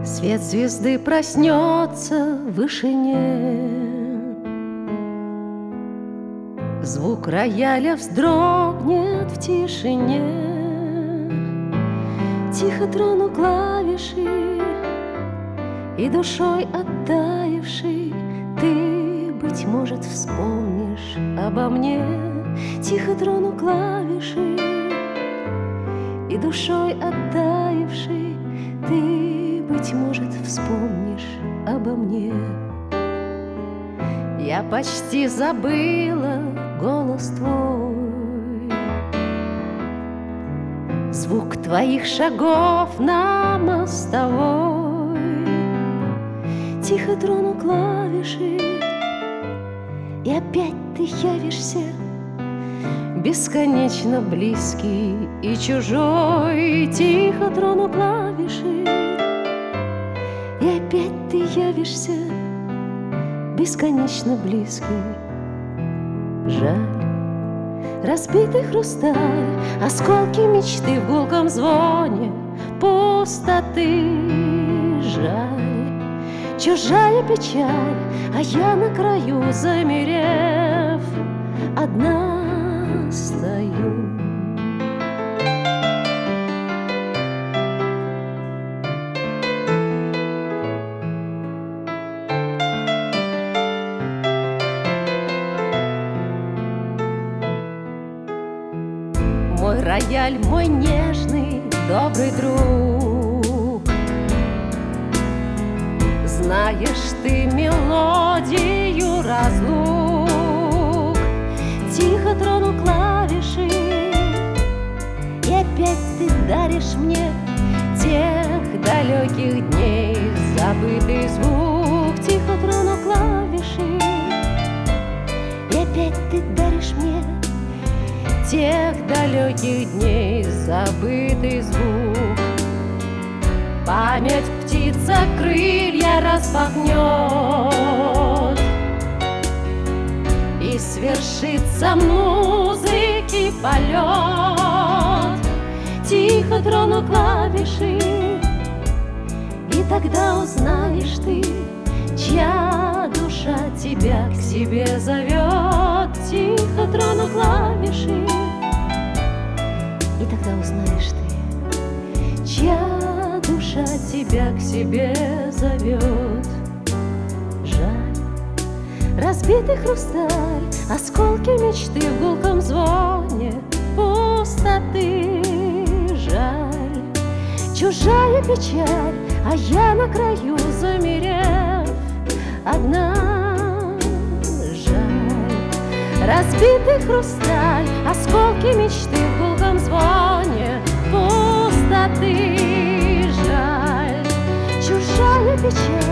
Свет звезды проснется в вышине, звук рояля вздрогнет в тишине. Тихо трону клавиши, и душой оттаившей ты, быть может, вспомнишь обо мне. Тихо трону клавиши, и душой оттаившей ты, быть может, вспомнишь обо мне. Я почти забыла голос твой, звук твоих шагов на мостовой. Тихо трону клавиши, и опять ты явишься, бесконечно близкий и чужой. Тихо трону клавиши, и опять ты явишься, бесконечно близкий. Жаль, разбитый хрусталь, осколки мечты в гулком звоне пустоты. Жаль, чужая печаль, а я на краю, замерев, одна стою. Мой рояль, мой нежный, добрый друг, знаешь ты мелодию разлук. Тихо трону клавиши, и опять ты даришь мне тех далеких дней забытый звук. Тихо трону клавиши, и опять ты даришь мне тех далеких дней забытый звук. Память птица крылья распахнет, и свершится музыки полет. Тихо трону клавиши, и тогда узнаешь ты, чья душа тебя к себе зовет. Тихо трону клавиши, и тогда узнаешь ты, чья душа тебя к себе зовет. Жаль, разбитый хрусталь, осколки мечты в гулком звоне пустоты. Жаль, чужая печаль, а я на краю, замерев, одна. Жаль, разбитый хрусталь, осколки мечты в гулком звоне пустоты. Жаль, чужая печаль,